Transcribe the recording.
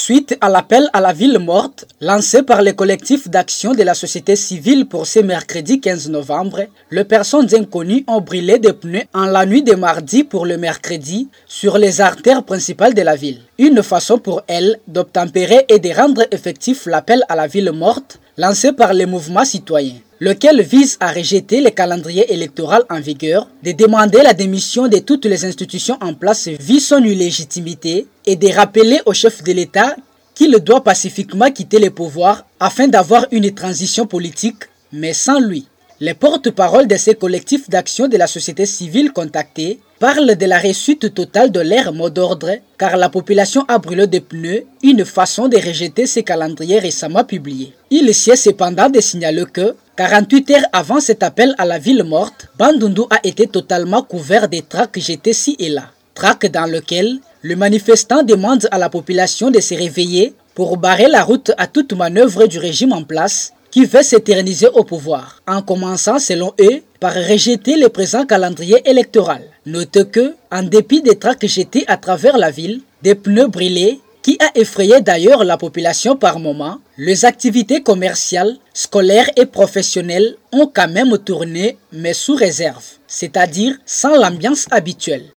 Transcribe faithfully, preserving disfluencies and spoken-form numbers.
Suite à l'appel à la ville morte lancé par le collectif d'action de la société civile pour ce mercredi quinze novembre, les personnes inconnues ont brûlé des pneus en la nuit de mardi pour le mercredi sur les artères principales de la ville. Une façon pour elles d'obtempérer et de rendre effectif l'appel à la ville morte lancé par le mouvement citoyen, lequel vise à rejeter le calendrier électoral en vigueur, de demander la démission de toutes les institutions en place vu son illégitimité et de rappeler au chef de l'État qu'il doit pacifiquement quitter le pouvoir afin d'avoir une transition politique, mais sans lui. Les porte-parole de ces collectifs d'action de la société civile contactés parlent de la réussite totale de leur mot d'ordre car la population a brûlé des pneus, une façon de rejeter ce calendrier récemment publié. Il sied cependant de signaler que, quarante-huit heures avant cet appel à la ville morte, Bandundu a été totalement couvert des tracts jetés ci et là. Tracts dans lesquels le manifestant demande à la population de se réveiller pour barrer la route à toute manœuvre du régime en place qui veut s'éterniser au pouvoir, en commençant selon eux par rejeter le présent calendrier électoral. Notez que, en dépit des tracts jetés à travers la ville, des pneus brûlés, qui a effrayé d'ailleurs la population par moments, les activités commerciales, scolaires et professionnelles ont quand même tourné, mais sous réserve, c'est-à-dire sans l'ambiance habituelle.